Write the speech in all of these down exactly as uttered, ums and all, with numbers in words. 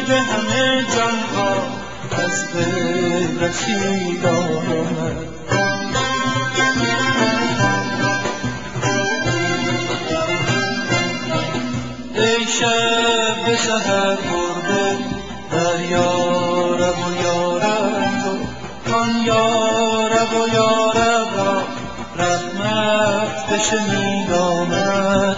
امید همه جانها از دل رسید آمد. ای شب به سحر برده در یارب و یارب تو، آن یارب و یارب را رحمت بشنید آمد.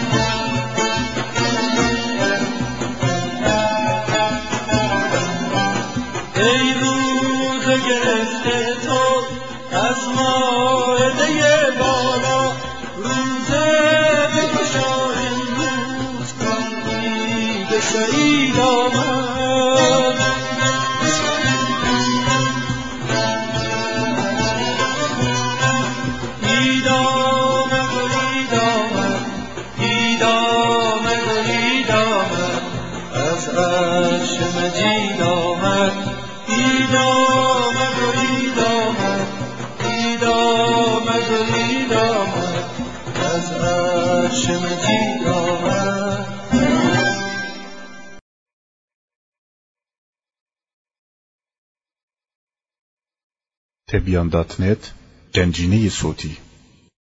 ای روز گرفته تو از مائده بالا، روزه بگشا امروز کان عید سعید آمد. عید آمد و عید آمد، عید آمد و عید آمد، از عرش مجید آمد. عید آمد و عید آمد، عید آمد و عید آمد، از عرش مجید آمد. تبیان دات نت گنجینه صوتی